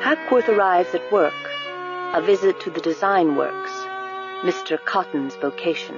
Hackworth arrives at work, a visit to the design works, Mr. Cotton's vocation.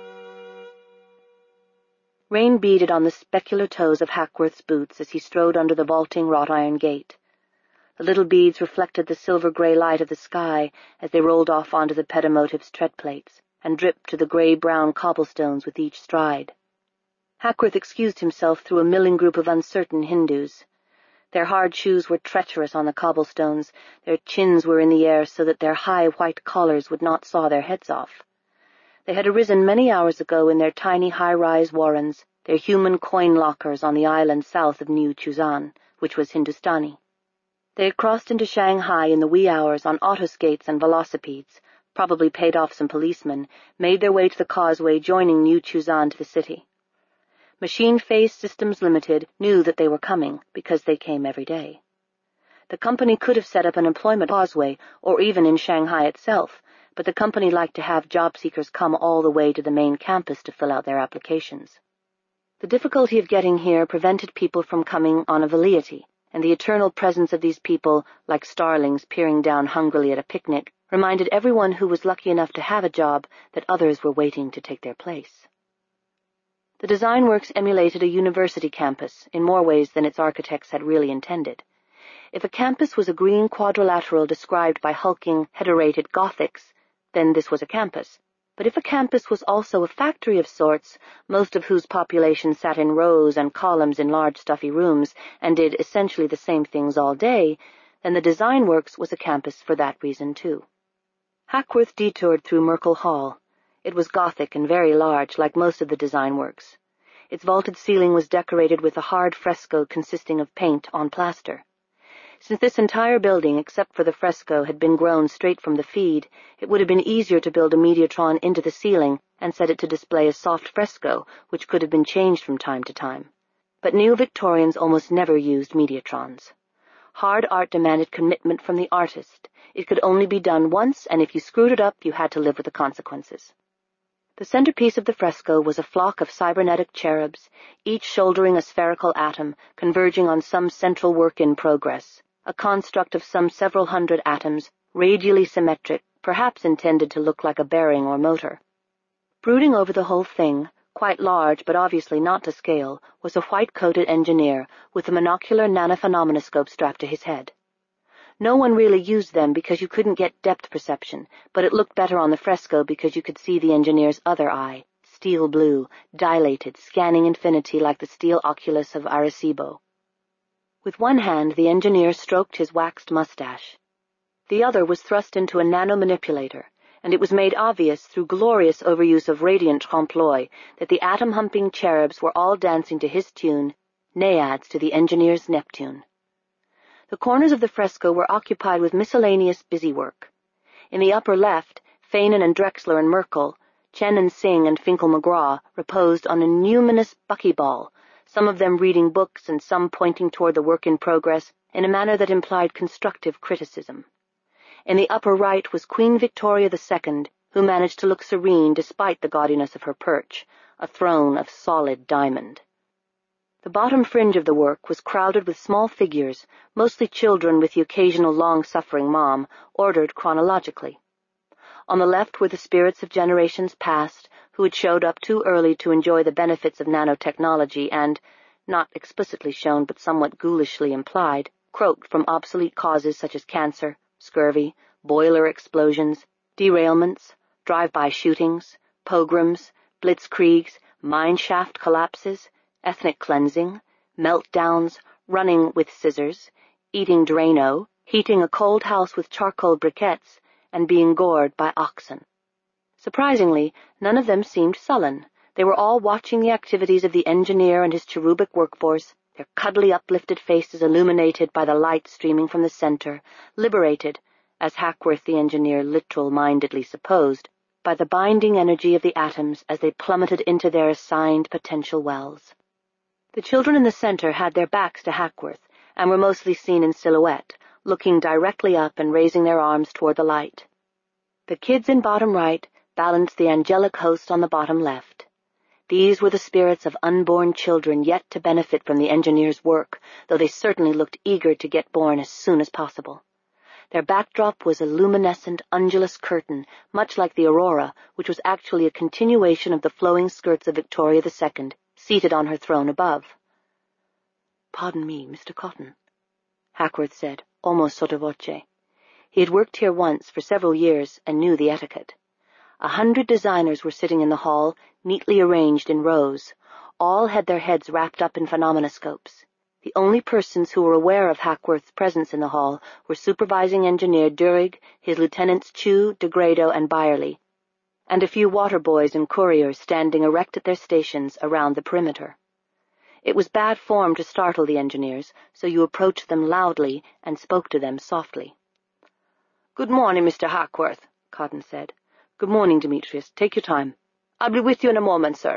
Rain beaded on the specular toes of Hackworth's boots as he strode under the vaulting wrought-iron gate. The little beads reflected the silver-grey light of the sky as they rolled off onto the pedomotive's tread plates and dripped to the grey-brown cobblestones with each stride. Hackworth excused himself through a milling group of uncertain Hindus. Their hard shoes were treacherous on the cobblestones, their chins were in the air so that their high white collars would not saw their heads off. They had arisen many hours ago in their tiny high-rise warrens, their human coin lockers on the island south of New Chuzan, which was Hindustani. They had crossed into Shanghai in the wee hours on autoskates and velocipedes, probably paid off some policemen, made their way to the causeway joining New Chuzan to the city. Machine Face Systems Limited knew that they were coming because they came every day. The company could have set up an employment causeway or even in Shanghai itself, but the company liked to have job seekers come all the way to the main campus to fill out their applications. The difficulty of getting here prevented people from coming on a velleity, and the eternal presence of these people, like starlings peering down hungrily at a picnic, reminded everyone who was lucky enough to have a job that others were waiting to take their place. The design works emulated a university campus in more ways than its architects had really intended. If a campus was a green quadrilateral described by hulking, heterorated Gothics, then this was a campus. But if a campus was also a factory of sorts, most of whose population sat in rows and columns in large stuffy rooms and did essentially the same things all day, then the design works was a campus for that reason too. Hackworth detoured through Merkel Hall. It was Gothic and very large, like most of the design works. Its vaulted ceiling was decorated with a hard fresco consisting of paint on plaster. Since this entire building, except for the fresco, had been grown straight from the feed, it would have been easier to build a mediatron into the ceiling and set it to display a soft fresco, which could have been changed from time to time. But Neo-Victorians almost never used mediatrons. Hard art demanded commitment from the artist. It could only be done once, and if you screwed it up, you had to live with the consequences. The centerpiece of the fresco was a flock of cybernetic cherubs, each shouldering a spherical atom, converging on some central work in progress, a construct of some several hundred atoms, radially symmetric, perhaps intended to look like a bearing or motor. Brooding over the whole thing, quite large but obviously not to scale, was a white-coated engineer with a monocular nanophenomenoscope strapped to his head. No one really used them because you couldn't get depth perception, but it looked better on the fresco because you could see the engineer's other eye, steel blue, dilated, scanning infinity like the steel oculus of Arecibo. With one hand, the engineer stroked his waxed mustache. The other was thrust into a nanomanipulator, and it was made obvious through glorious overuse of radiant trompe-l'oeil that the atom-humping cherubs were all dancing to his tune, naiads to the engineer's Neptune. The corners of the fresco were occupied with miscellaneous busywork. In the upper left, Feynman and Drexler and Merkel, Chen and Singh and Finkel-McGraw reposed on a numinous buckyball, some of them reading books and some pointing toward the work in progress in a manner that implied constructive criticism. In the upper right was Queen Victoria II, who managed to look serene despite the gaudiness of her perch, a throne of solid diamond. The bottom fringe of the work was crowded with small figures, mostly children with the occasional long-suffering mom, ordered chronologically. On the left were the spirits of generations past, who had showed up too early to enjoy the benefits of nanotechnology and, not explicitly shown but somewhat ghoulishly implied, croaked from obsolete causes such as cancer, scurvy, boiler explosions, derailments, drive-by shootings, pogroms, blitzkriegs, mine shaft collapses, ethnic cleansing, meltdowns, running with scissors, eating Drano, heating a cold house with charcoal briquettes, and being gored by oxen. Surprisingly, none of them seemed sullen. They were all watching the activities of the engineer and his cherubic workforce, their cuddly uplifted faces illuminated by the light streaming from the center, liberated, as Hackworth the engineer literal-mindedly supposed, by the binding energy of the atoms as they plummeted into their assigned potential wells. The children in the center had their backs to Hackworth, and were mostly seen in silhouette, looking directly up and raising their arms toward the light. The kids in bottom right balanced the angelic host on the bottom left. These were the spirits of unborn children yet to benefit from the engineer's work, though they certainly looked eager to get born as soon as possible. Their backdrop was a luminescent, undulous curtain, much like the aurora, which was actually a continuation of the flowing skirts of Victoria II, seated on her throne above. "Pardon me, Mr. Cotton," Hackworth said, almost sotto voce. He had worked here once for several years and knew the etiquette. 100 designers were sitting in the hall, neatly arranged in rows. All had their heads wrapped up in phenomenoscopes. The only persons who were aware of Hackworth's presence in the hall were supervising engineer Durig, his lieutenants Chu, DeGrado, and Byerly, and a few water boys and couriers standing erect at their stations around the perimeter. It was bad form to startle the engineers, so you approached them loudly and spoke to them softly. "Good morning, Mr. Hackworth," Cotton said. "Good morning, Demetrius. Take your time." "I'll be with you in a moment, sir."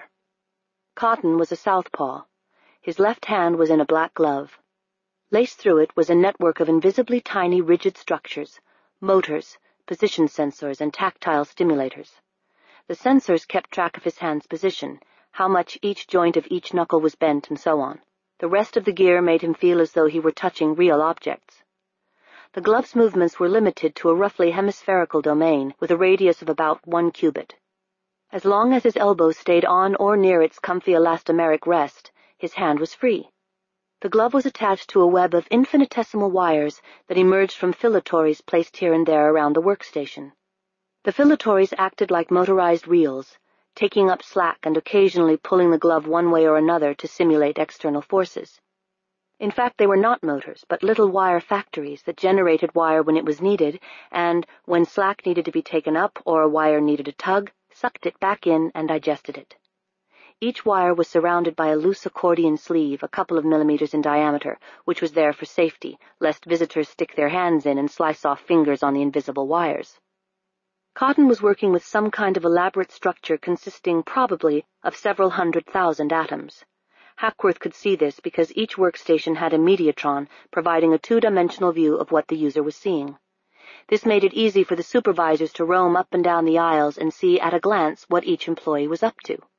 Cotton was a southpaw. His left hand was in a black glove. Laced through it was a network of invisibly tiny rigid structures, motors, position sensors, and tactile stimulators. The sensors kept track of his hand's position, how much each joint of each knuckle was bent, and so on. The rest of the gear made him feel as though he were touching real objects. The glove's movements were limited to a roughly hemispherical domain with a radius of about 1 cubit. As long as his elbow stayed on or near its comfy elastomeric rest, his hand was free. The glove was attached to a web of infinitesimal wires that emerged from filatories placed here and there around the workstation. The filatories acted like motorized reels, taking up slack and occasionally pulling the glove one way or another to simulate external forces. In fact, they were not motors, but little wire factories that generated wire when it was needed, and, when slack needed to be taken up or a wire needed a tug, sucked it back in and digested it. Each wire was surrounded by a loose accordion sleeve a couple of millimeters in diameter, which was there for safety, lest visitors stick their hands in and slice off fingers on the invisible wires. Cotton was working with some kind of elaborate structure consisting probably of several 100,000 atoms. Hackworth could see this because each workstation had a mediatron providing a two-dimensional view of what the user was seeing. This made it easy for the supervisors to roam up and down the aisles and see at a glance what each employee was up to.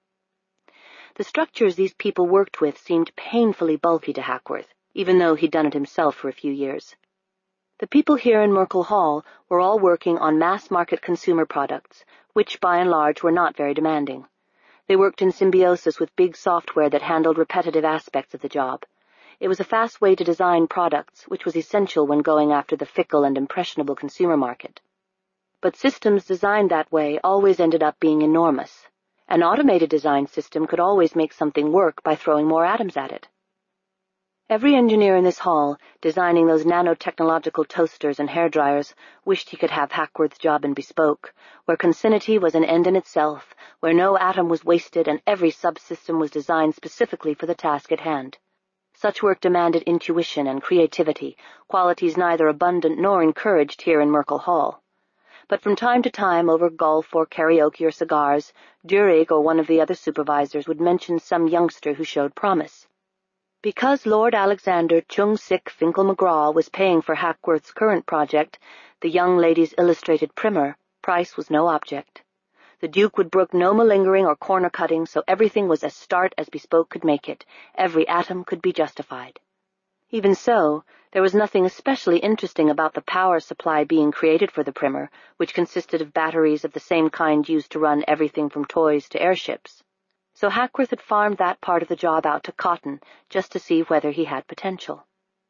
The structures these people worked with seemed painfully bulky to Hackworth, even though he'd done it himself for a few years. The people here in Merkel Hall were all working on mass-market consumer products, which by and large were not very demanding. They worked in symbiosis with big software that handled repetitive aspects of the job. It was a fast way to design products, which was essential when going after the fickle and impressionable consumer market. But systems designed that way always ended up being enormous. An automated design system could always make something work by throwing more atoms at it. Every engineer in this hall, designing those nanotechnological toasters and hairdryers, wished he could have Hackworth's job in Bespoke, where concinnity was an end in itself, where no atom was wasted and every subsystem was designed specifically for the task at hand. Such work demanded intuition and creativity, qualities neither abundant nor encouraged here in Merkel Hall. But from time to time, over golf or karaoke or cigars, Durig or one of the other supervisors would mention some youngster who showed promise. Because Lord Alexander Chung-Sik Finkel-McGraw was paying for Hackworth's current project, the Young Ladies' Illustrated Primer, price was no object. The Duke would brook no malingering or corner-cutting, so everything was as start as Bespoke could make it. Every atom could be justified. Even so, there was nothing especially interesting about the power supply being created for the primer, which consisted of batteries of the same kind used to run everything from toys to airships. So Hackworth had farmed that part of the job out to Cotton, just to see whether he had potential.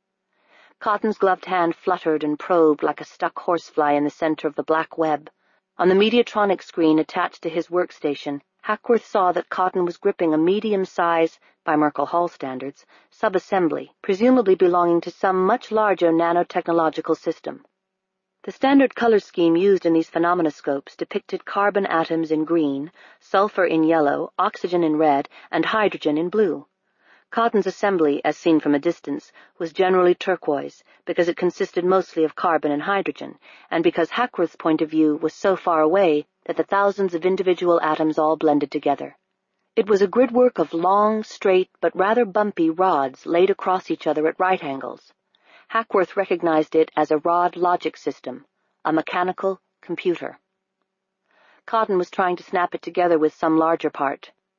Cotton's gloved hand fluttered and probed like a stuck horsefly in the center of the black web. On the mediatronic screen attached to his workstation, Hackworth saw that Cotton was gripping a medium-size, by Merkel Hall standards, subassembly, presumably belonging to some much larger nanotechnological system. The standard color scheme used in these phenomenoscopes depicted carbon atoms in green, sulfur in yellow, oxygen in red, and hydrogen in blue. Cotton's assembly, as seen from a distance, was generally turquoise, because it consisted mostly of carbon and hydrogen, and because Hackworth's point of view was so far away that the thousands of individual atoms all blended together. It was a gridwork of long, straight, but rather bumpy rods laid across each other at right angles. Hackworth recognized it as a rod logic system, a mechanical computer. Cotton was trying to snap it together with some larger part.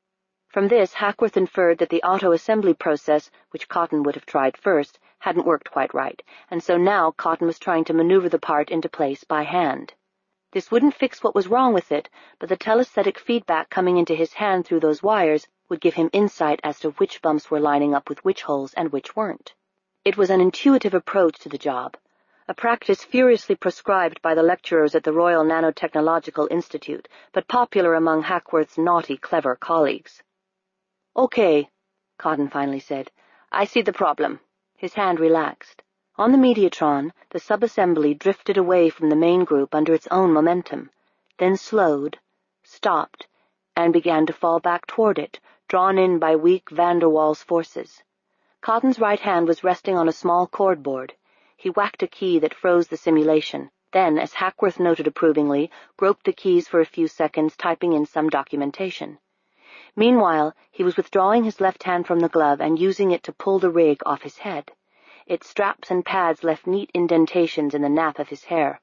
From this, Hackworth inferred that the auto-assembly process, which Cotton would have tried first, hadn't worked quite right, and so now Cotton was trying to maneuver the part into place by hand. This wouldn't fix what was wrong with it, but the telesthetic feedback coming into his hand through those wires would give him insight as to which bumps were lining up with which holes and which weren't. It was an intuitive approach to the job, a practice furiously proscribed by the lecturers at the Royal Nanotechnological Institute, but popular among Hackworth's naughty, clever colleagues. "Okay," Cotton finally said. "I see the problem." His hand relaxed. On the Mediatron, the subassembly drifted away from the main group under its own momentum, then slowed, stopped, and began to fall back toward it, drawn in by weak van der Waals forces. Cotton's right hand was resting on a small cord board. He whacked a key that froze the simulation, then, as Hackworth noted approvingly, groped the keys for a few seconds, typing in some documentation. Meanwhile, he was withdrawing his left hand from the glove and using it to pull the rig off his head. Its straps and pads left neat indentations in the nap of his hair.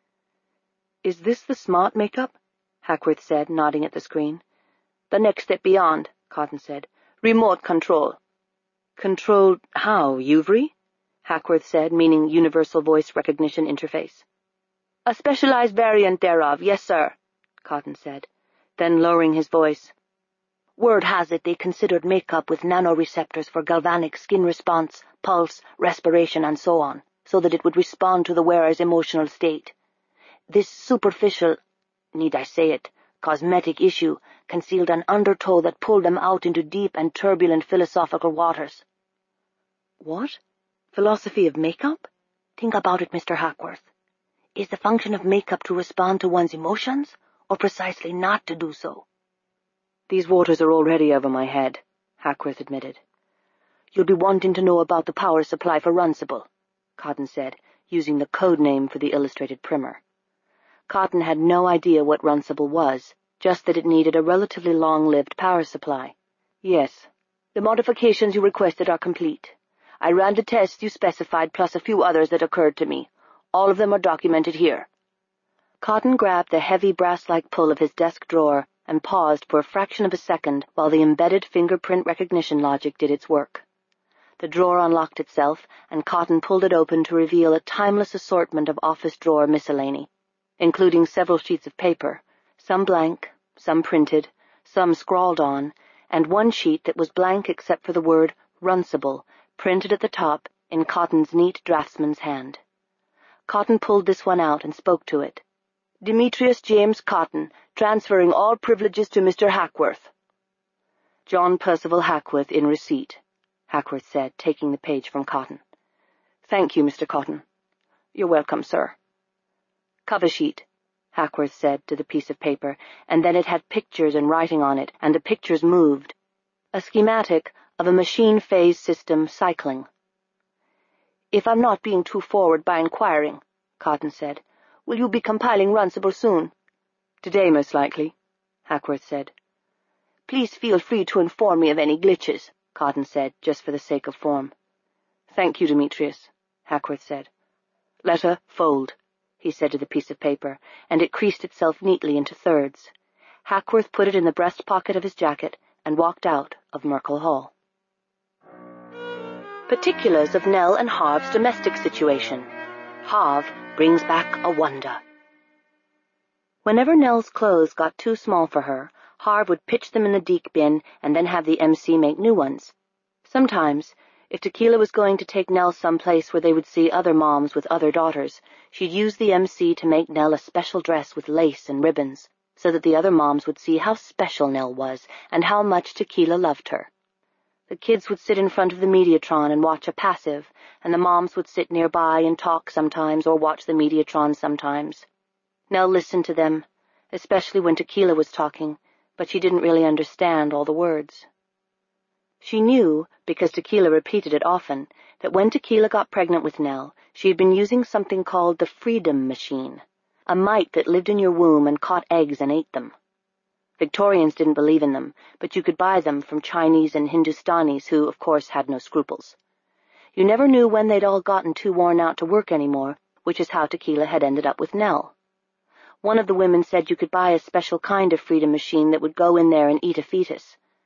"Is this the smart makeup?" Hackworth said, nodding at the screen. "The next step beyond," Cotton said. "Remote control." "Controlled how, UVRI?" Hackworth said, meaning Universal Voice Recognition Interface. "A specialized variant thereof, yes, sir," Cotton said. Then, lowering his voice, "Word has it they considered makeup with nanoreceptors for galvanic skin response, pulse, respiration, and so on, so that it would respond to the wearer's emotional state. This superficial, need I say it, cosmetic issue concealed an undertow that pulled them out into deep and turbulent philosophical waters." "What? Philosophy of makeup?" "Think about it, Mr. Hackworth. Is the function of makeup to respond to one's emotions, or precisely not to do so?" "These waters are already over my head," Hackworth admitted. "You'll be wanting to know about the power supply for Runcible," Cotton said, using the code name for the illustrated primer. Cotton had no idea what Runcible was, just that it needed a relatively long-lived power supply. "Yes. The modifications you requested are complete. I ran the tests you specified plus a few others that occurred to me. All of them are documented here." Cotton grabbed the heavy brass-like pull of his desk drawer and paused for a fraction of a second while the embedded fingerprint recognition logic did its work. The drawer unlocked itself, and Cotton pulled it open to reveal a timeless assortment of office drawer miscellany, including several sheets of paper, some blank, some printed, some scrawled on, and one sheet that was blank except for the word Runcible, printed at the top in Cotton's neat draftsman's hand. Cotton pulled this one out and spoke to it. "Demetrius James Cotton, transferring all privileges to Mr. Hackworth." "John Percival Hackworth in receipt," Hackworth said, taking the page from Cotton. "Thank you, Mr. Cotton." "You're welcome, sir." "Cover sheet," Hackworth said to the piece of paper, and then it had pictures and writing on it, and the pictures moved. A schematic of a machine phase system cycling. "If I'm not being too forward by inquiring," Cotton said, "will you be compiling Runcible soon?" "Today, most likely," Hackworth said. "Please feel free to inform me of any glitches," Cotton said, just for the sake of form. "Thank you, Demetrius," Hackworth said. "Letter, fold," he said to the piece of paper, and it creased itself neatly into thirds. Hackworth put it in the breast pocket of his jacket and walked out of Merkel Hall. Particulars of Nell and Harv's domestic situation. Harv brings back a wonder. Whenever Nell's clothes got too small for her, Harv would pitch them in the deek bin and then have the MC make new ones. Sometimes, if Tequila was going to take Nell someplace where they would see other moms with other daughters, she'd use the MC to make Nell a special dress with lace and ribbons, so that the other moms would see how special Nell was and how much Tequila loved her. The kids would sit in front of the Mediatron and watch a passive, and the moms would sit nearby and talk sometimes or watch the Mediatron sometimes. Nell listened to them, especially when Tequila was talking, but she didn't really understand all the words. She knew, because Tequila repeated it often, that when Tequila got pregnant with Nell, she had been using something called the Freedom Machine, a mite that lived in your womb and caught eggs and ate them. Victorians didn't believe in them, but you could buy them from Chinese and Hindustanis who, of course, had no scruples. You never knew when they'd all gotten too worn out to work anymore, which is how Tequila had ended up with Nell. One of the women said you could buy a special kind of Freedom Machine that would go in there and eat a fetus.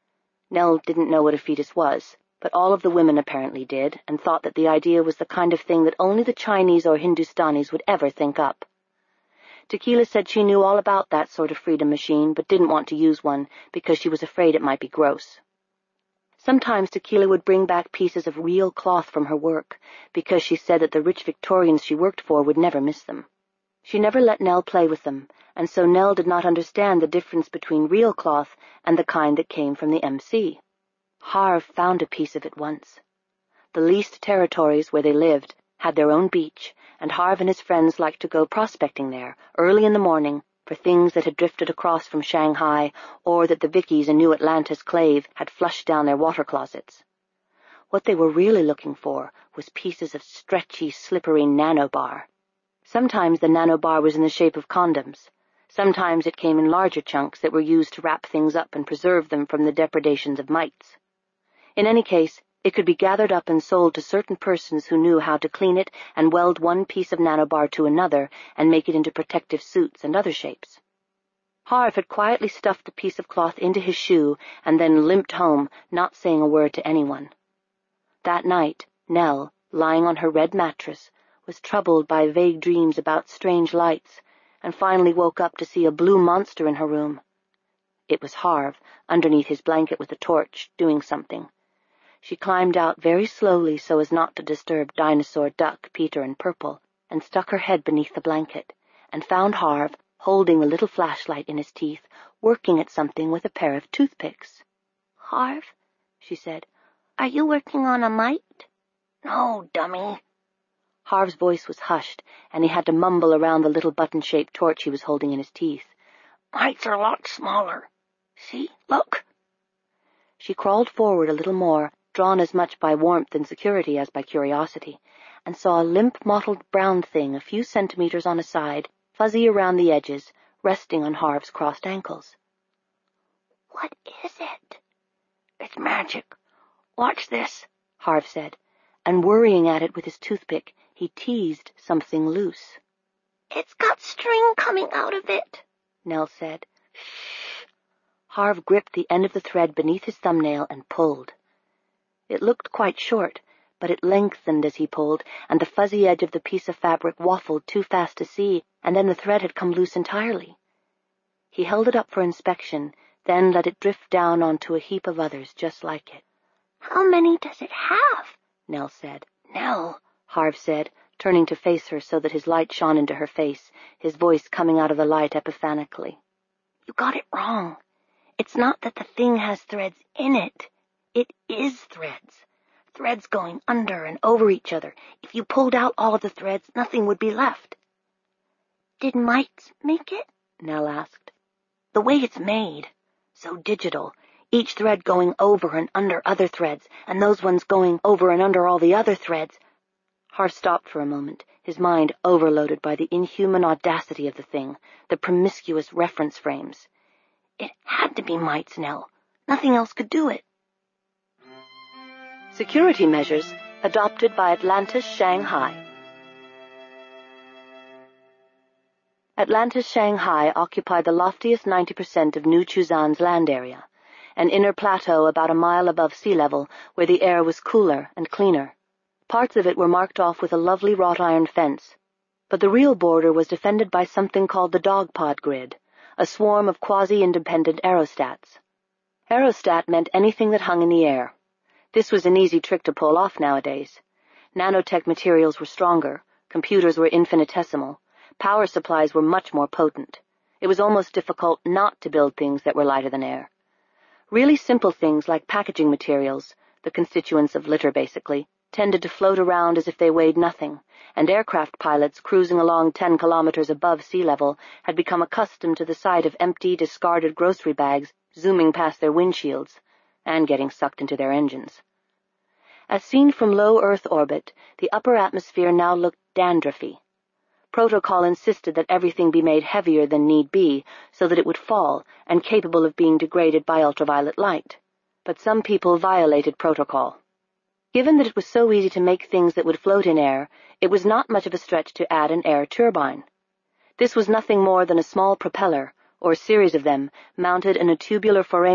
Nell didn't know what a fetus was, but all of the women apparently did, and thought that the idea was the kind of thing that only the Chinese or Hindustanis would ever think up. Tequila said she knew all about that sort of freedom machine, but didn't want to use one because she was afraid it might be gross. Sometimes Tequila would bring back pieces of real cloth from her work, because she said that the rich Victorians she worked for would never miss them. She never let Nell play with them, and so Nell did not understand the difference between real cloth and the kind that came from the MC. Harv found a piece of it once. The leased territories where they lived had their own beach, and Harv and his friends liked to go prospecting there early in the morning for things that had drifted across from Shanghai or that the Vickies in New Atlantis Clave had flushed down their water closets. What they were really looking for was pieces of stretchy, slippery nanobar. Sometimes the nanobar was in the shape of condoms. Sometimes it came in larger chunks that were used to wrap things up and preserve them from the depredations of mites. In any case, it could be gathered up and sold to certain persons who knew how to clean it and weld one piece of nanobar to another and make it into protective suits and other shapes. Harv had quietly stuffed the piece of cloth into his shoe and then limped home, not saying a word to anyone. That night, Nell, lying on her red mattress, was troubled by vague dreams about strange lights, and finally woke up to see a blue monster in her room. It was Harv, underneath his blanket with a torch, doing something. She climbed out very slowly so as not to disturb Dinosaur, Duck, Peter, and Purple, and stuck her head beneath the blanket, and found Harv, holding the little flashlight in his teeth, working at something with a pair of toothpicks. "Harv," she said, "are you working on a mite?" "No, dummy." Harv's voice was hushed, and he had to mumble around the little button-shaped torch he was holding in his teeth. "Mites are a lot smaller. See, look." She crawled forward a little more, drawn as much by warmth and security as by curiosity, and saw a limp, mottled brown thing a few centimeters on a side, fuzzy around the edges, resting on Harv's crossed ankles. "What is it?" "It's magic. Watch this," Harv said, and worrying at it with his toothpick, he teased something loose. "It's got string coming out of it," Nell said. "Shh." Harv gripped the end of the thread beneath his thumbnail and pulled. It looked quite short, but it lengthened as he pulled, and the fuzzy edge of the piece of fabric waffled too fast to see, and then the thread had come loose entirely. He held it up for inspection, then let it drift down onto a heap of others just like it. "How many does it have?" Nell said. "Nell," Harv said, turning to face her so that his light shone into her face, his voice coming out of the light epiphanically. "you got it wrong. It's not that the thing has threads in it. It is threads. Threads going under and over each other. If you pulled out all of the threads, nothing would be left." "Did mites make it?" Nell asked. "The way it's made. So digital. Each thread going over and under other threads, and those ones going over and under all the other threads." Harv stopped for a moment, his mind overloaded by the inhuman audacity of the thing, the promiscuous reference frames. "It had to be mites, Nell. Nothing else could do it." Security measures adopted by Atlantis Shanghai. Atlantis Shanghai occupied the loftiest 90% of New Chuzan's land area, an inner plateau about a mile above sea level where the air was cooler and cleaner. Parts of it were marked off with a lovely wrought-iron fence, but the real border was defended by something called the dogpod grid, a swarm of quasi-independent aerostats. Aerostat meant anything that hung in the air. This was an easy trick to pull off nowadays. Nanotech materials were stronger, computers were infinitesimal, power supplies were much more potent. It was almost difficult not to build things that were lighter than air. Really simple things like packaging materials, the constituents of litter basically, tended to float around as if they weighed nothing, and aircraft pilots cruising along 10 kilometers above sea level had become accustomed to the sight of empty, discarded grocery bags zooming past their windshields and getting sucked into their engines. As seen from low Earth orbit, the upper atmosphere now looked dandruffy. Protocol insisted that everything be made heavier than need be so that it would fall and capable of being degraded by ultraviolet light. But some people violated protocol. Given that it was so easy to make things that would float in air, it was not much of a stretch to add an air turbine. This was nothing more than a small propeller, or a series of them, mounted in a tubular foramen,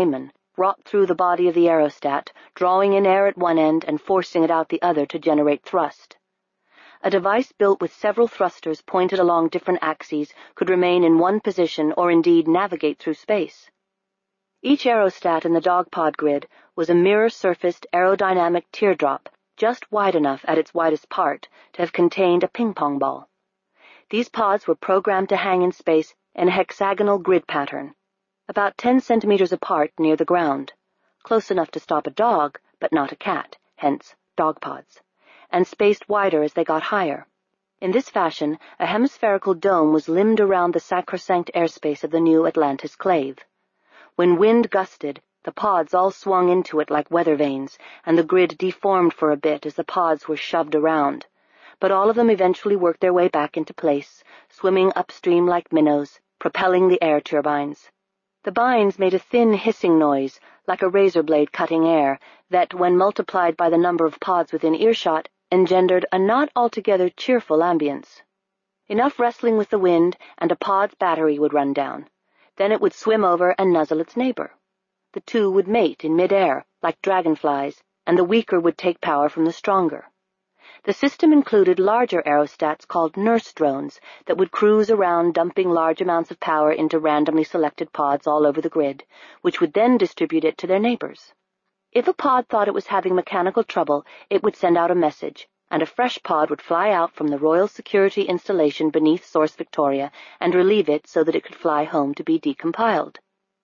brought through the body of the aerostat, drawing in air at one end and forcing it out the other to generate thrust. A device built with several thrusters pointed along different axes could remain in one position or indeed navigate through space. Each aerostat in the dogpod grid was a mirror-surfaced aerodynamic teardrop, just wide enough at its widest part to have contained a ping-pong ball. These pods were programmed to hang in space in a hexagonal grid pattern, about 10 centimeters apart near the ground, close enough to stop a dog, but not a cat, hence dogpods, and spaced wider as they got higher. In this fashion, a hemispherical dome was limned around the sacrosanct airspace of the new Atlantis clave. When wind gusted, the pods all swung into it like weather vanes, and the grid deformed for a bit as the pods were shoved around. But all of them eventually worked their way back into place, swimming upstream like minnows, propelling the air turbines. The binds made a thin hissing noise, like a razor blade cutting air, that, when multiplied by the number of pods within earshot, engendered a not altogether cheerful ambience. Enough wrestling with the wind, and a pod's battery would run down. Then it would swim over and nuzzle its neighbor. The two would mate in mid-air, like dragonflies, and the weaker would take power from the stronger. The system included larger aerostats called nurse drones that would cruise around dumping large amounts of power into randomly selected pods all over the grid, which would then distribute it to their neighbors. If a pod thought it was having mechanical trouble, it would send out a message, and a fresh pod would fly out from the Royal Security installation beneath Source Victoria and relieve it so that it could fly home to be decompiled.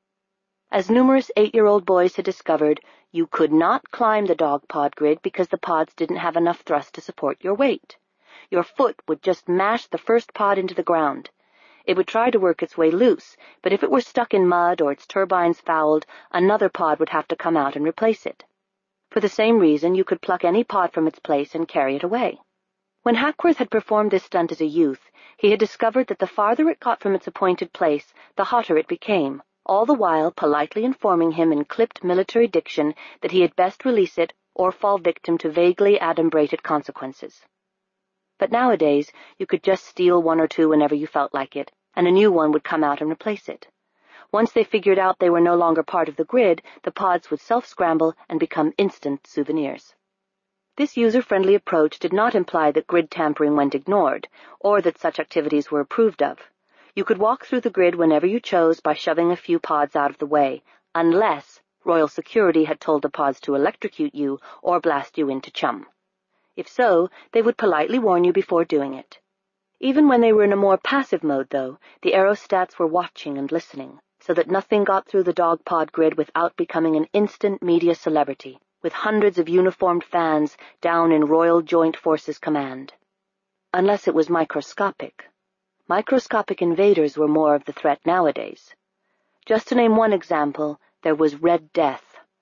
As numerous 8-year-old boys had discovered, you could not climb the dogpod grid because the pods didn't have enough thrust to support your weight. Your foot would just mash the first pod into the ground. It would try to work its way loose, but if it were stuck in mud or its turbines fouled, another pod would have to come out and replace it. For the same reason, you could pluck any pod from its place and carry it away. When Hackworth had performed this stunt as a youth, he had discovered that the farther it got from its appointed place, the hotter it became, all the while politely informing him in clipped military diction that he had best release it or fall victim to vaguely adumbrated consequences. But nowadays, you could just steal one or two whenever you felt like it, and a new one would come out and replace it. Once they figured out they were no longer part of the grid, the pods would self-scramble and become instant souvenirs. This user-friendly approach did not imply that grid tampering went ignored, or that such activities were approved of. You could walk through the grid whenever you chose by shoving a few pods out of the way, unless Royal Security had told the pods to electrocute you or blast you into chum. If so, they would politely warn you before doing it. Even when they were in a more passive mode, though, the aerostats were watching and listening, so that nothing got through the dogpod grid without becoming an instant media celebrity, with hundreds of uniformed fans down in Royal Joint Forces Command. Unless it was microscopic. Microscopic invaders were more of the threat nowadays. Just to name one example, there was Red Death,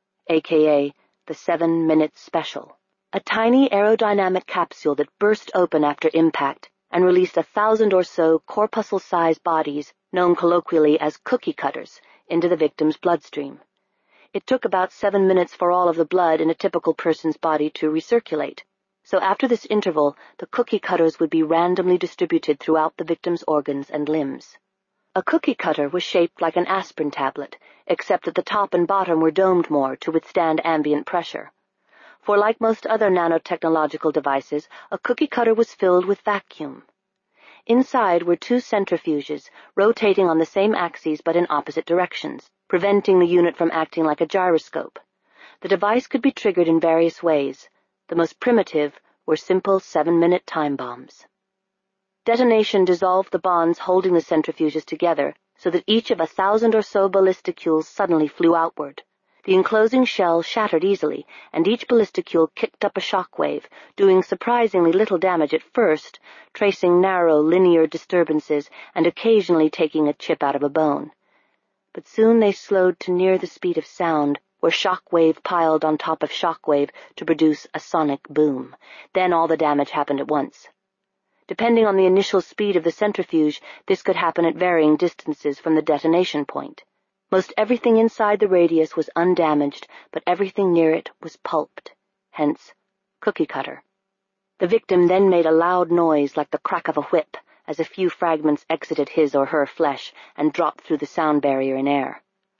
aka the 7-minute special, a tiny aerodynamic capsule that burst open after impact and released 1,000 or so corpuscle-sized bodies, known colloquially as cookie cutters, into the victim's bloodstream. It took about 7 minutes for all of the blood in a typical person's body to recirculate, so after this interval, the cookie cutters would be randomly distributed throughout the victim's organs and limbs. A cookie cutter was shaped like an aspirin tablet, except that the top and bottom were domed more to withstand ambient pressure. For like most other nanotechnological devices, a cookie cutter was filled with vacuum. Inside were 2 centrifuges, rotating on the same axes but in opposite directions, preventing the unit from acting like a gyroscope. The device could be triggered in various ways. The most primitive were simple 7-minute time bombs. Detonation dissolved the bonds holding the centrifuges together so that each of 1,000 or so ballisticules suddenly flew outward. The enclosing shell shattered easily, and each ballisticule kicked up a shock wave, doing surprisingly little damage at first, tracing narrow, linear disturbances and occasionally taking a chip out of a bone. But soon they slowed to near the speed of sound, where shock wave piled on top of shock wave to produce a sonic boom. Then all the damage happened at once. Depending on the initial speed of the centrifuge, this could happen at varying distances from the detonation point. Most everything inside the radius was undamaged, but everything near it was pulped, hence cookie cutter. The victim then made a loud noise like the crack of a whip as a few fragments exited his or her flesh and dropped through the sound barrier in air.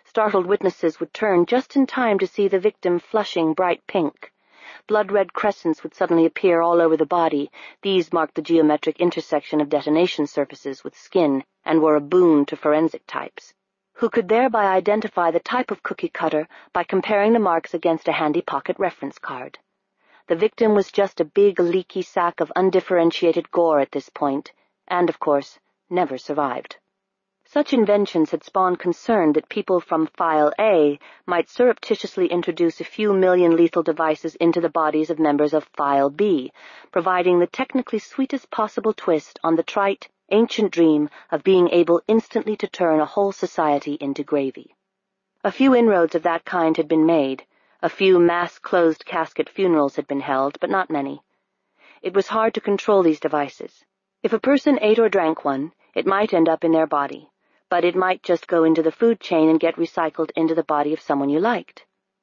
Startled witnesses would turn just in time to see the victim flushing bright pink. Blood-red crescents would suddenly appear all over the body. These marked the geometric intersection of detonation surfaces with skin and were a boon to forensic types, who could thereby identify the type of cookie cutter by comparing the marks against a handy pocket reference card. The victim was just a big, leaky sack of undifferentiated gore at this point, and, of course, never survived. Such inventions had spawned concern that people from File A might surreptitiously introduce a few million lethal devices into the bodies of members of File B, providing the technically sweetest possible twist on the trite, ancient dream of being able instantly to turn a whole society into gravy. A few inroads of that kind had been made. A few mass-closed casket funerals had been held, but not many. It was hard to control these devices. If a person ate or drank one, it might end up in their body, but it might just go into the food chain and get recycled into the body of someone you liked.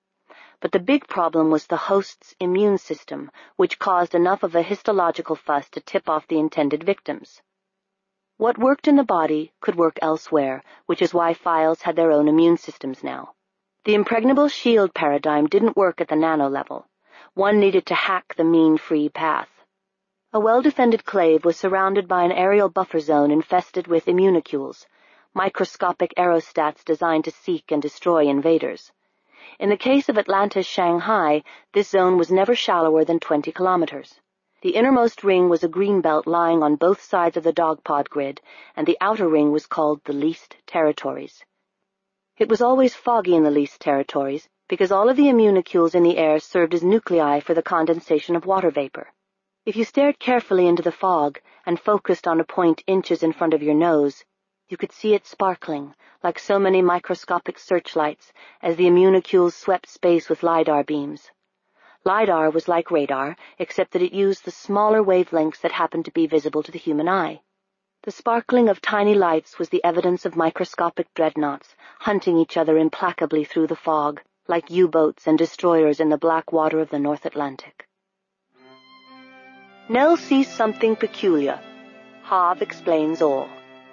But the big problem was the host's immune system, which caused enough of a histological fuss to tip off the intended victims. What worked in the body could work elsewhere, which is why files had their own immune systems now. The impregnable shield paradigm didn't work at the nano level. One needed to hack the mean-free path. A well-defended clave was surrounded by an aerial buffer zone infested with immunicules, microscopic aerostats designed to seek and destroy invaders. In the case of Atlanta's Shanghai, this zone was never shallower than 20 kilometers. The innermost ring was a green belt lying on both sides of the dogpod grid, and the outer ring was called the least territories. It was always foggy in the least territories, because all of the immunicules in the air served as nuclei for the condensation of water vapor. If you stared carefully into the fog and focused on a point inches in front of your nose, you could see it sparkling, like so many microscopic searchlights, as the immunicules swept space with LiDAR beams. LiDAR was like radar, except that it used the smaller wavelengths that happened to be visible to the human eye. The sparkling of tiny lights was the evidence of microscopic dreadnoughts, hunting each other implacably through the fog, like U-boats and destroyers in the black water of the North Atlantic. Nell sees something peculiar. Harv explains all.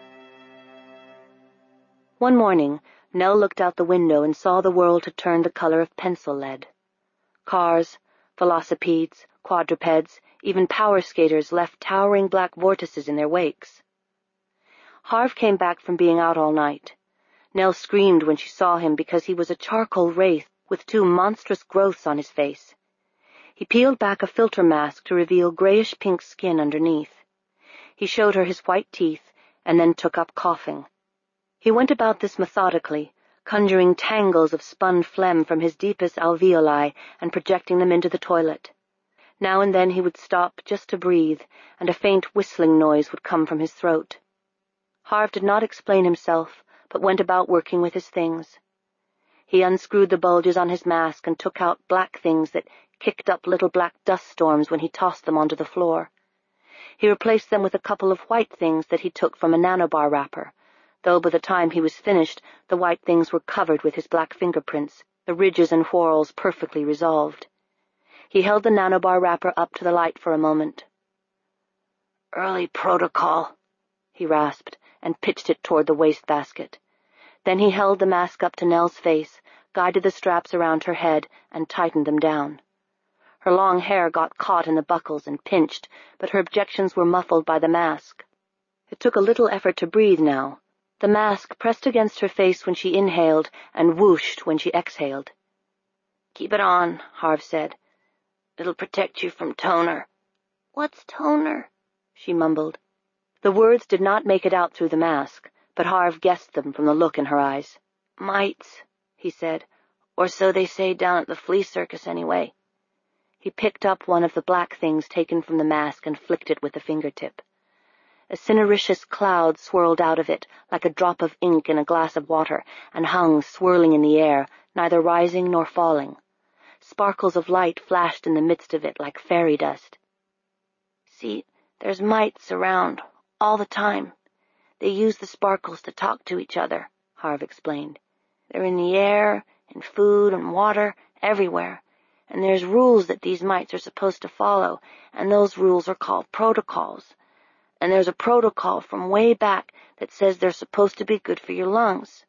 One morning, Nell looked out the window and saw the world had turned the color of pencil lead. Cars, velocipedes, quadrupeds, even power skaters left towering black vortices in their wakes. Harv came back from being out all night. Nell screamed when she saw him because he was a charcoal wraith with two monstrous growths on his face. He peeled back a filter mask to reveal grayish-pink skin underneath. He showed her his white teeth and then took up coughing. He went about this methodically, conjuring tangles of spun phlegm from his deepest alveoli and projecting them into the toilet. Now and then he would stop just to breathe, and a faint whistling noise would come from his throat. Harv did not explain himself, but went about working with his things. He unscrewed the bulges on his mask and took out black things that kicked up little black dust storms when he tossed them onto the floor. He replaced them with a couple of white things that he took from a nanobar wrapper, though by the time he was finished, the white things were covered with his black fingerprints, the ridges and whorls perfectly resolved. He held the nanobar wrapper up to the light for a moment. "Early protocol," he rasped, and pitched it toward the wastebasket. Then he held the mask up to Nell's face, guided the straps around her head, and tightened them down. Her long hair got caught in the buckles and pinched, but her objections were muffled by the mask. It took a little effort to breathe now. The mask pressed against her face when she inhaled and whooshed when she exhaled. "Keep it on," Harv said. "It'll protect you from toner." "What's toner?" she mumbled. The words did not make it out through the mask, but Harv guessed them from the look in her eyes. "Mites," he said. "Or so they say down at the flea circus anyway." He picked up one of the black things taken from the mask and flicked it with a fingertip. A cinereous cloud swirled out of it like a drop of ink in a glass of water and hung swirling in the air, neither rising nor falling. Sparkles of light flashed in the midst of it like fairy dust. "See, there's mites around, all the time. They use the sparkles to talk to each other," Harv explained. "They're in the air, in food and water, everywhere. And there's rules that these mites are supposed to follow, and those rules are called protocols. And there's a protocol from way back that says they're supposed to be good for your lungs.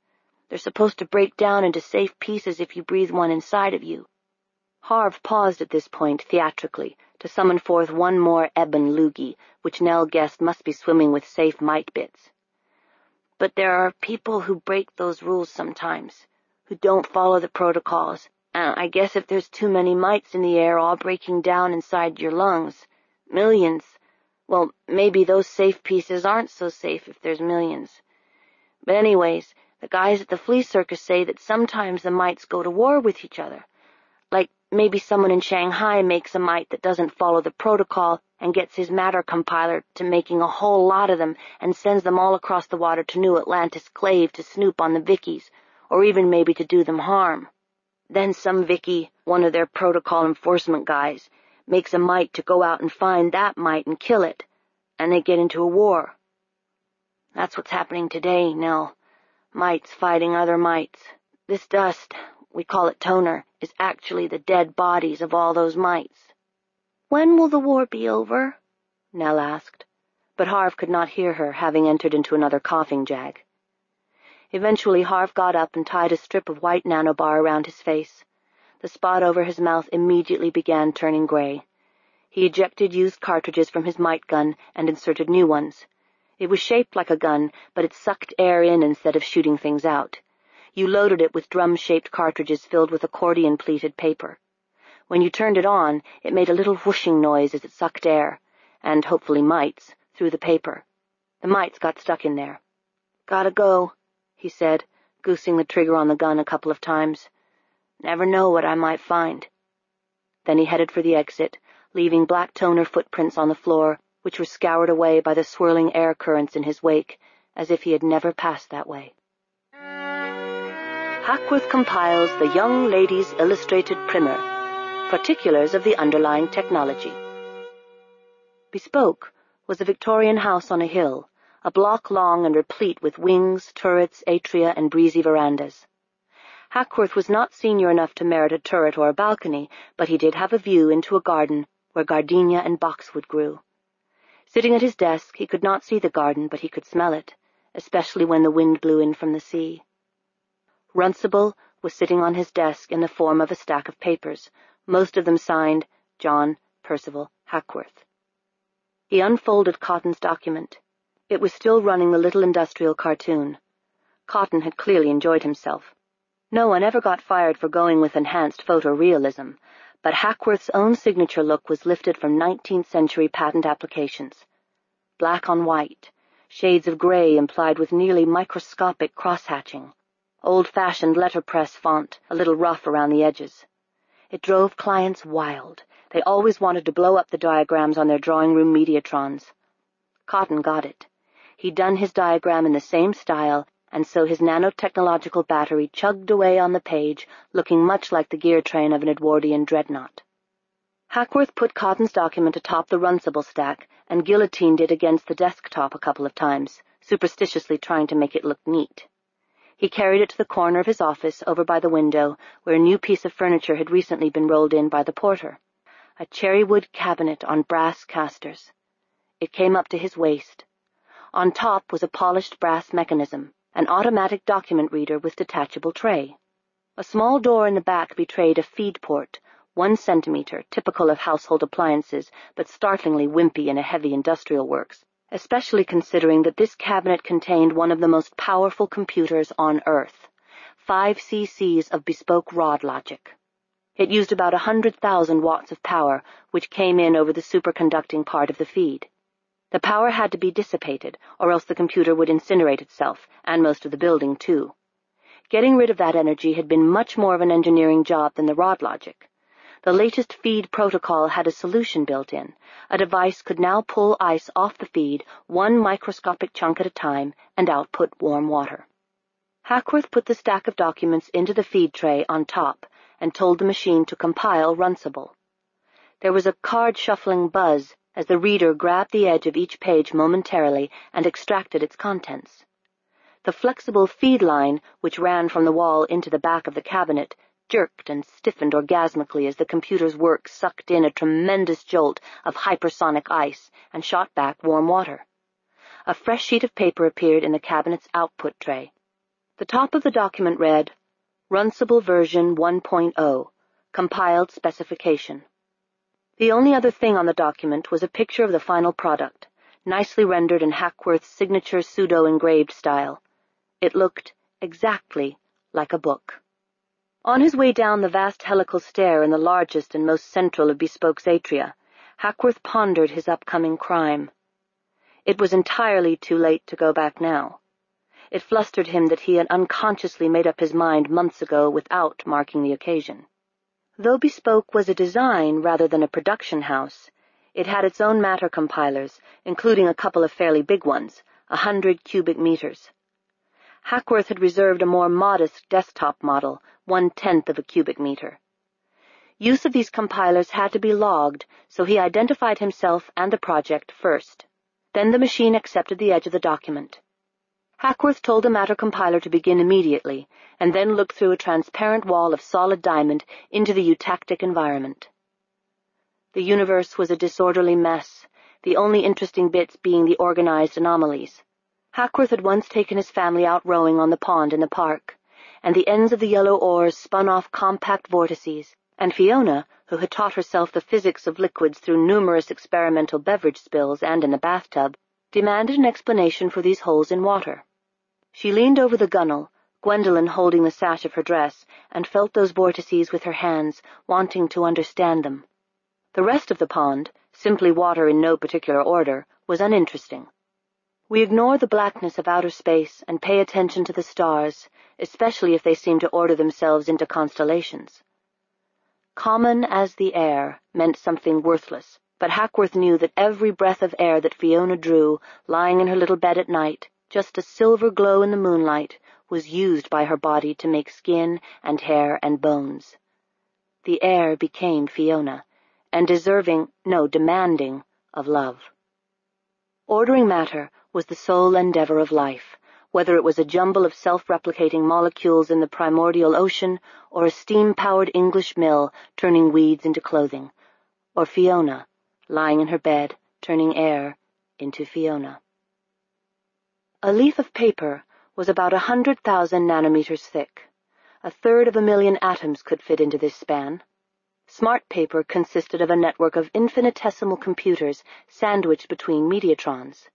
They're supposed to break down into safe pieces if you breathe one inside of you." Harv paused at this point theatrically to summon forth one more ebon loogie, which Nell guessed must be swimming with safe mite bits. "But there are people who break those rules sometimes, who don't follow the protocols, and I guess if there's too many mites in the air all breaking down inside your lungs, millions, well, maybe those safe pieces aren't so safe if there's millions. But anyways, the guys at the flea circus say that sometimes the mites go to war with each other. Like maybe someone in Shanghai makes a mite that doesn't follow the protocol and gets his matter compiler to making a whole lot of them and sends them all across the water to New Atlantis Clave to snoop on the Vickies, or even maybe to do them harm. Then some Vicky, one of their protocol enforcement guys, makes a mite to go out and find that mite and kill it, and they get into a war. That's what's happening today, Nell. Mites fighting other mites. This dust, we call it toner, is actually the dead bodies of all those mites." "When will the war be over?" Nell asked, but Harv could not hear her, having entered into another coughing jag. Eventually Harv got up and tied a strip of white nanobar around his face. The spot over his mouth immediately began turning gray. He ejected used cartridges from his mite gun and inserted new ones. It was shaped like a gun, but it sucked air in instead of shooting things out. You loaded it with drum-shaped cartridges filled with accordion-pleated paper. When you turned it on, it made a little whooshing noise as it sucked air, and hopefully mites, through the paper. The mites got stuck in there. "Gotta go," he said, goosing the trigger on the gun a couple of times. "Never know what I might find." Then he headed for the exit, leaving black toner footprints on the floor, which were scoured away by the swirling air currents in his wake, as if he had never passed that way. Hackworth compiles the Young Ladies' Illustrated Primer, particulars of the underlying technology. Bespoke was a Victorian house on a hill, a block long and replete with wings, turrets, atria, and breezy verandas. Hackworth was not senior enough to merit a turret or a balcony, but he did have a view into a garden where gardenia and boxwood grew. Sitting at his desk, he could not see the garden, but he could smell it, especially when the wind blew in from the sea. Runcible was sitting on his desk in the form of a stack of papers, most of them signed John Percival Hackworth. He unfolded Cotton's document. It was still running the little industrial cartoon. Cotton had clearly enjoyed himself. No one ever got fired for going with enhanced photorealism, but Hackworth's own signature look was lifted from 19th-century patent applications. Black on white, shades of gray implied with nearly microscopic cross-hatching, old-fashioned letterpress font, a little rough around the edges. It drove clients wild. They always wanted to blow up the diagrams on their drawing-room Mediatrons. Cotton got it. He'd done his diagram in the same style, and so his nanotechnological battery chugged away on the page, looking much like the gear train of an Edwardian dreadnought. Hackworth put Cotton's document atop the Runcible stack and guillotined it against the desktop a couple of times, superstitiously trying to make it look neat. He carried it to the corner of his office over by the window, where a new piece of furniture had recently been rolled in by the porter. A cherrywood cabinet on brass casters. It came up to his waist. On top was a polished brass mechanism, an automatic document reader with detachable tray. A small door in the back betrayed a feed port, 1 centimeter, typical of household appliances, but startlingly wimpy in a heavy industrial works, especially considering that this cabinet contained one of the most powerful computers on Earth, 5 cc's of bespoke rod logic. It used about 100,000 watts of power, which came in over the superconducting part of the feed. The power had to be dissipated, or else the computer would incinerate itself, and most of the building, too. Getting rid of that energy had been much more of an engineering job than the rod logic. The latest feed protocol had a solution built in. A device could now pull ice off the feed, 1 microscopic chunk at a time, and output warm water. Hackworth put the stack of documents into the feed tray on top and told the machine to compile Runcible. There was a card-shuffling buzz as the reader grabbed the edge of each page momentarily and extracted its contents. The flexible feed line, which ran from the wall into the back of the cabinet, jerked and stiffened orgasmically as the computer's work sucked in a tremendous jolt of hypersonic ice and shot back warm water. A fresh sheet of paper appeared in the cabinet's output tray. The top of the document read, Runcible version 1.0, compiled specification. The only other thing on the document was a picture of the final product, nicely rendered in Hackworth's signature pseudo-engraved style. It looked exactly like a book. On his way down the vast helical stair in the largest and most central of Bespoke's atria, Hackworth pondered his upcoming crime. It was entirely too late to go back now. It flustered him that he had unconsciously made up his mind months ago without marking the occasion. Though Bespoke was a design rather than a production house, it had its own matter compilers, including a couple of fairly big ones, 100 cubic meters. Hackworth had reserved a more modest desktop model, 1/10 of a cubic meter. Use of these compilers had to be logged, so he identified himself and the project first. Then the machine accepted the edge of the document. Hackworth told the matter compiler to begin immediately, and then looked through a transparent wall of solid diamond into the eutactic environment. The universe was a disorderly mess, the only interesting bits being the organized anomalies. Hackworth had once taken his family out rowing on the pond in the park, and the ends of the yellow oars spun off compact vortices, and Fiona, who had taught herself the physics of liquids through numerous experimental beverage spills and in the bathtub, demanded an explanation for these holes in water. She leaned over the gunwale, Gwendolen holding the sash of her dress, and felt those vortices with her hands, wanting to understand them. The rest of the pond, simply water in no particular order, was uninteresting. We ignore the blackness of outer space and pay attention to the stars, especially if they seem to order themselves into constellations. Common as the air meant something worthless, but Hackworth knew that every breath of air that Fiona drew, lying in her little bed at night, just a silver glow in the moonlight, was used by her body to make skin and hair and bones. The air became Fiona, and demanding of love. Ordering matter was the sole endeavor of life, whether it was a jumble of self-replicating molecules in the primordial ocean or a steam-powered English mill turning weeds into clothing, or Fiona, lying in her bed, turning air into Fiona. A leaf of paper was about 100,000 nanometers thick. 1/3 of a million atoms could fit into this span. Smart paper consisted of a network of infinitesimal computers sandwiched between mediatrons.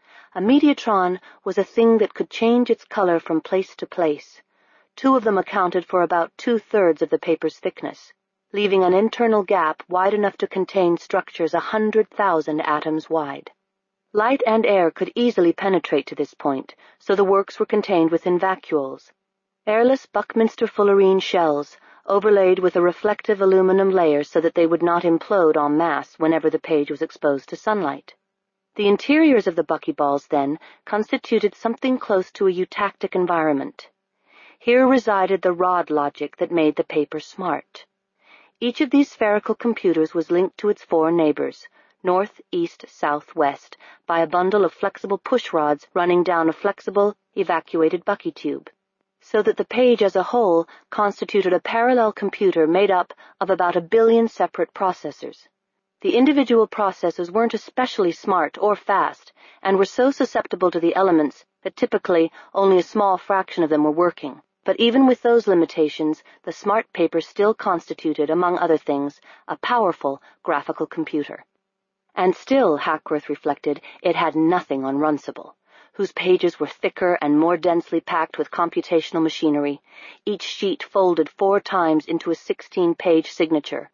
A mediatron was a thing that could change its color from place to place. 2 of them accounted for about 2/3 of the paper's thickness, leaving an internal gap wide enough to contain structures 100,000 atoms wide. Light and air could easily penetrate to this point, so the works were contained within vacuoles, airless Buckminster fullerene shells, overlaid with a reflective aluminum layer so that they would not implode en masse whenever the page was exposed to sunlight. The interiors of the buckyballs, then, constituted something close to a eutactic environment. Here resided the rod logic that made the paper smart. Each of these spherical computers was linked to its 4 neighbors, north, east, south, west, by a bundle of flexible push rods running down a flexible, evacuated bucky tube, so that the page as a whole constituted a parallel computer made up of about 1 billion separate processors. The individual processors weren't especially smart or fast, and were so susceptible to the elements that typically only a small fraction of them were working. But even with those limitations, the smart paper still constituted, among other things, a powerful graphical computer. And still, Hackworth reflected, it had nothing on Runcible, whose pages were thicker and more densely packed with computational machinery, each sheet folded 4 times into a 16-page signature,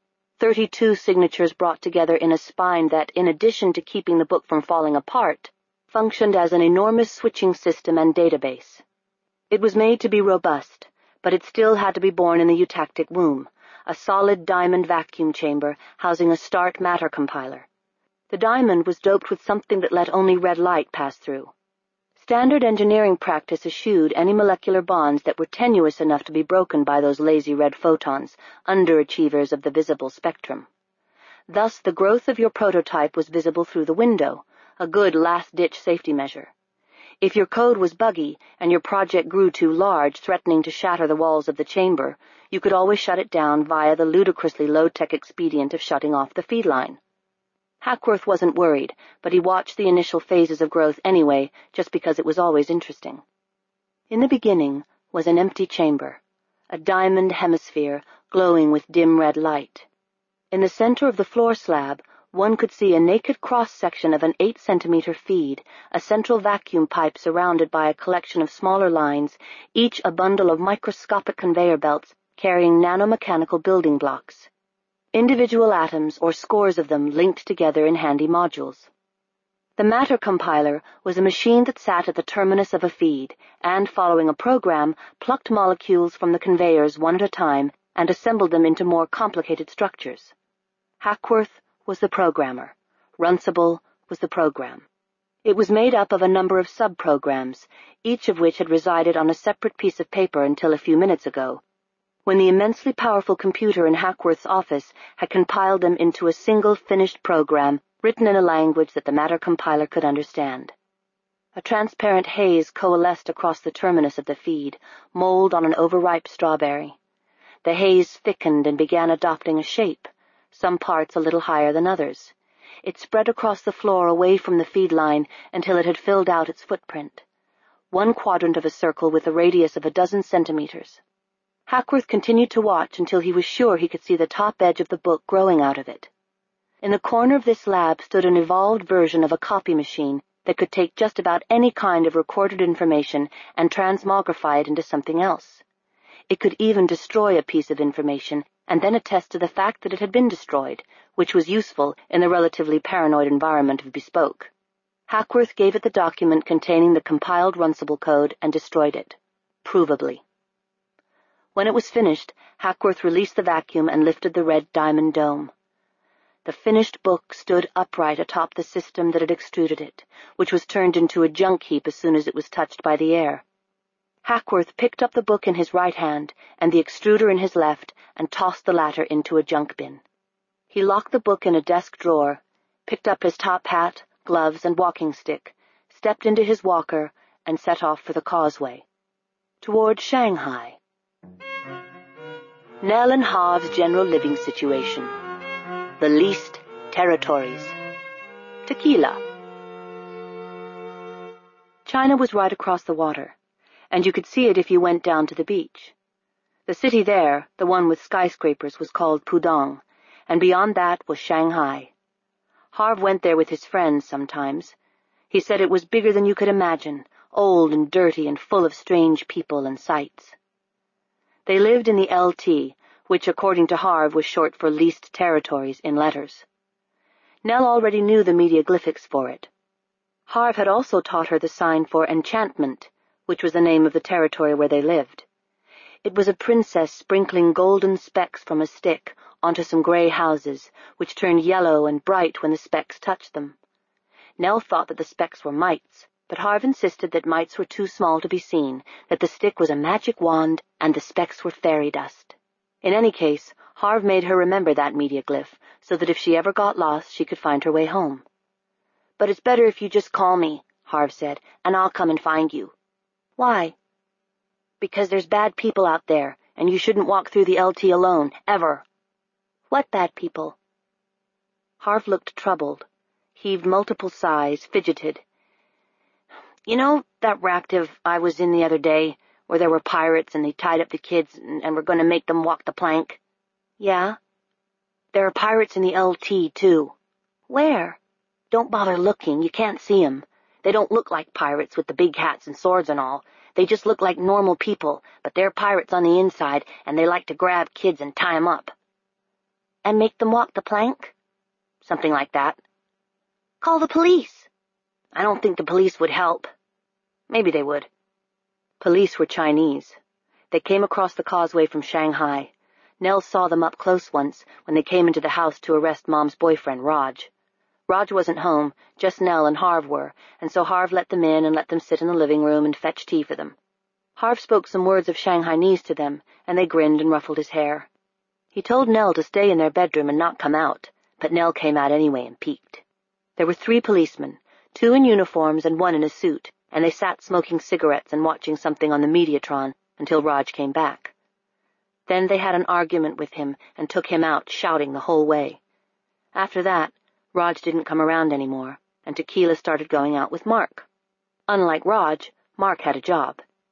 32 signatures brought together in a spine that, in addition to keeping the book from falling apart, functioned as an enormous switching system and database. It was made to be robust, but it still had to be born in the eutactic womb, a solid diamond vacuum chamber housing a start matter compiler. The diamond was doped with something that let only red light pass through. Standard engineering practice eschewed any molecular bonds that were tenuous enough to be broken by those lazy red photons, underachievers of the visible spectrum. Thus, the growth of your prototype was visible through the window, a good last-ditch safety measure. If your code was buggy and your project grew too large, threatening to shatter the walls of the chamber, you could always shut it down via the ludicrously low-tech expedient of shutting off the feed line. Hackworth wasn't worried, but he watched the initial phases of growth anyway, just because it was always interesting. In the beginning, was an empty chamber, a diamond hemisphere glowing with dim red light. In the center of the floor slab, one could see a naked cross-section of an 8-centimeter feed, a central vacuum pipe surrounded by a collection of smaller lines, each a bundle of microscopic conveyor belts carrying nanomechanical building blocks. Individual atoms, or scores of them, linked together in handy modules. The matter compiler was a machine that sat at the terminus of a feed and, following a program, plucked molecules from the conveyors one at a time and assembled them into more complicated structures. Hackworth was the programmer. Runcible was the program. It was made up of a number of sub-programs, each of which had resided on a separate piece of paper until a few minutes ago, when the immensely powerful computer in Hackworth's office had compiled them into a single finished program written in a language that the matter compiler could understand. A transparent haze coalesced across the terminus of the feed, mold on an overripe strawberry. The haze thickened and began adopting a shape, some parts a little higher than others. It spread across the floor away from the feed line until it had filled out its footprint. One quadrant of a circle with a radius of 12 centimeters. Hackworth continued to watch until he was sure he could see the top edge of the book growing out of it. In the corner of this lab stood an evolved version of a copy machine that could take just about any kind of recorded information and transmogrify it into something else. It could even destroy a piece of information and then attest to the fact that it had been destroyed, which was useful in the relatively paranoid environment of Bespoke. Hackworth gave it the document containing the compiled Runcible code and destroyed it, provably. When it was finished, Hackworth released the vacuum and lifted the red diamond dome. The finished book stood upright atop the system that had extruded it, which was turned into a junk heap as soon as it was touched by the air. Hackworth picked up the book in his right hand and the extruder in his left and tossed the latter into a junk bin. He locked the book in a desk drawer, picked up his top hat, gloves, and walking stick, stepped into his walker, and set off for the causeway. Toward Shanghai. Nell and Harv's general living situation. The least territories. Tequila. China was right across the water, and you could see it if you went down to the beach. The city there, the one with skyscrapers, was called Pudong, and beyond that was Shanghai. Harv went there with his friends sometimes. He said it was bigger than you could imagine, old and dirty and full of strange people and sights. They lived in the LT, which according to Harv was short for Least Territories in letters. Nell already knew the mediaglyphics for it. Harv had also taught her the sign for Enchantment, which was the name of the territory where they lived. It was a princess sprinkling golden specks from a stick onto some gray houses, which turned yellow and bright when the specks touched them. Nell thought that the specks were mites, but Harv insisted that mites were too small to be seen, that the stick was a magic wand, and the specks were fairy dust. In any case, Harv made her remember that mediaglyph, so that if she ever got lost, she could find her way home. "But it's better if you just call me," Harv said, "and I'll come and find you." "Why?" "Because there's bad people out there, and you shouldn't walk through the LT alone, ever." "What bad people?" Harv looked troubled, heaved multiple sighs, fidgeted. "You know that reactive I was in the other day, where there were pirates and they tied up the kids and were going to make them walk the plank?" "Yeah." "There are pirates in the LT, too." "Where?" "Don't bother looking, you can't see 'em. They don't look like pirates with the big hats and swords and all. They just look like normal people, but they're pirates on the inside, and they like to grab kids and tie 'em up." "And make them walk the plank?" "Something like that." "Call the police." "I don't think the police would help." "Maybe they would." Police were Chinese. They came across the causeway from Shanghai. Nell saw them up close once when they came into the house to arrest Mom's boyfriend, Raj. Raj wasn't home, just Nell and Harv were, and so Harv let them in and let them sit in the living room and fetch tea for them. Harv spoke some words of Shanghainese to them, and they grinned and ruffled his hair. He told Nell to stay in their bedroom and not come out, but Nell came out anyway and peeked. There were 3 policemen, 2 in uniforms and 1 in a suit, and they sat smoking cigarettes and watching something on the Mediatron until Raj came back. Then they had an argument with him and took him out, shouting the whole way. After that, Raj didn't come around anymore, and Tequila started going out with Mark. Unlike Raj, Mark had a job.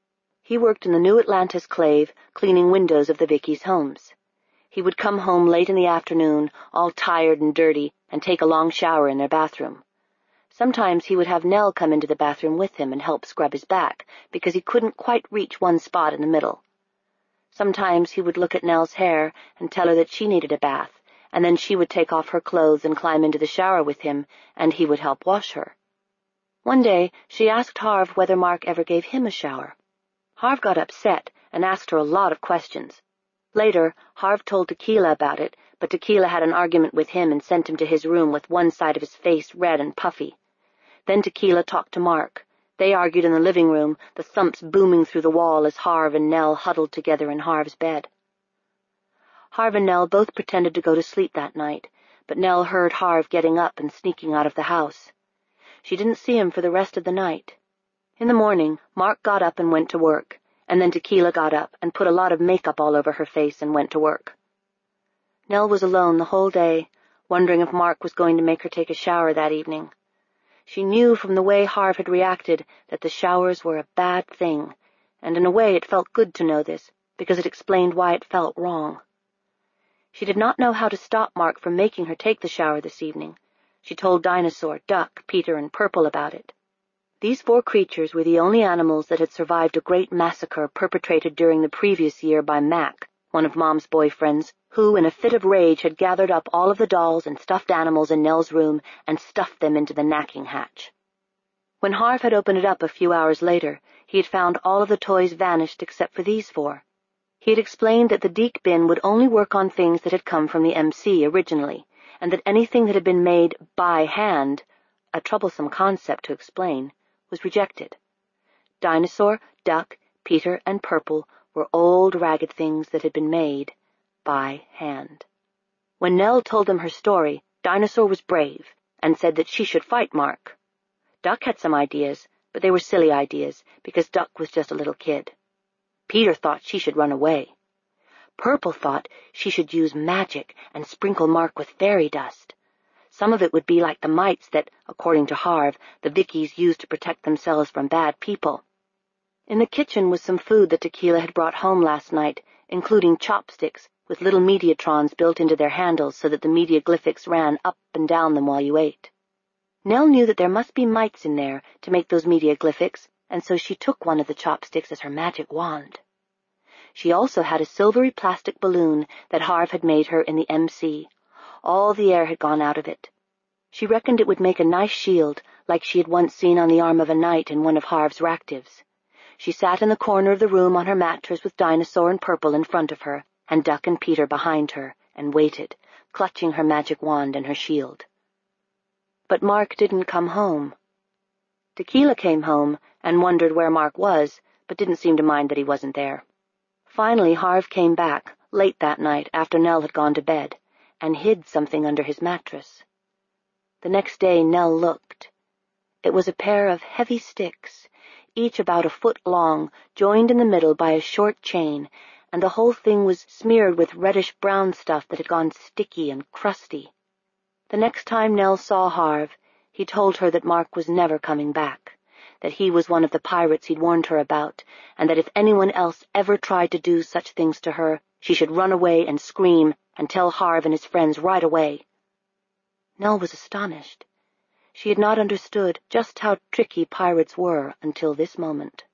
He worked in the New Atlantis clave, cleaning windows of the Vickies' homes. He would come home late in the afternoon, all tired and dirty, and take a long shower in their bathroom. Sometimes he would have Nell come into the bathroom with him and help scrub his back, because he couldn't quite reach one spot in the middle. Sometimes he would look at Nell's hair and tell her that she needed a bath, and then she would take off her clothes and climb into the shower with him, and he would help wash her. One day she asked Harv whether Mark ever gave him a shower. Harv got upset and asked her a lot of questions. Later, Harv told Tequila about it, but Tequila had an argument with him and sent him to his room with one side of his face red and puffy. Then Tequila talked to Mark. They argued in the living room, the thumps booming through the wall as Harv and Nell huddled together in Harv's bed. Harv and Nell both pretended to go to sleep that night, but Nell heard Harv getting up and sneaking out of the house. She didn't see him for the rest of the night. In the morning, Mark got up and went to work, and then Tequila got up and put a lot of makeup all over her face and went to work. Nell was alone the whole day, wondering if Mark was going to make her take a shower that evening. She knew from the way Harv had reacted that the showers were a bad thing, and in a way it felt good to know this, because it explained why it felt wrong. She did not know how to stop Mark from making her take the shower this evening. She told Dinosaur, Duck, Peter, and Purple about it. These 4 creatures were the only animals that had survived a great massacre perpetrated during the previous year by Mac, one of Mom's boyfriends, who, in a fit of rage, had gathered up all of the dolls and stuffed animals in Nell's room and stuffed them into the knacking hatch. When Harv had opened it up a few hours later, he had found all of the toys vanished except for these 4. He had explained that the Deke bin would only work on things that had come from the MC originally, and that anything that had been made by hand, a troublesome concept to explain, was rejected. Dinosaur, Duck, Peter, and Purple were old, ragged things that had been made by hand. When Nell told them her story, Dinosaur was brave and said that she should fight Mark. Duck had some ideas, but they were silly ideas because Duck was just a little kid. Peter thought she should run away. Purple thought she should use magic and sprinkle Mark with fairy dust. Some of it would be like the mites that, according to Harv, the Vickies used to protect themselves from bad people. In the kitchen was some food that Tequila had brought home last night, including chopsticks with little mediatrons built into their handles so that the mediaglyphics ran up and down them while you ate. Nell knew that there must be mites in there to make those mediaglyphics, and so she took one of the chopsticks as her magic wand. She also had a silvery plastic balloon that Harv had made her in the MC. All the air had gone out of it. She reckoned it would make a nice shield, like she had once seen on the arm of a knight in one of Harv's ractives. She sat in the corner of the room on her mattress with Dinosaur and Purple in front of her, and Duck and Peter behind her, and waited, clutching her magic wand and her shield. But Mark didn't come home. Tequila came home and wondered where Mark was, but didn't seem to mind that he wasn't there. Finally, Harv came back, late that night after Nell had gone to bed, and hid something under his mattress. The next day Nell looked. It was a pair of heavy sticks, each about a foot long, joined in the middle by a short chain, and the whole thing was smeared with reddish-brown stuff that had gone sticky and crusty. The next time Nell saw Harv, he told her that Mark was never coming back, that he was one of the pirates he'd warned her about, and that if anyone else ever tried to do such things to her, she should run away and scream and tell Harv and his friends right away. Nell was astonished. She had not understood just how tricky pirates were until this moment.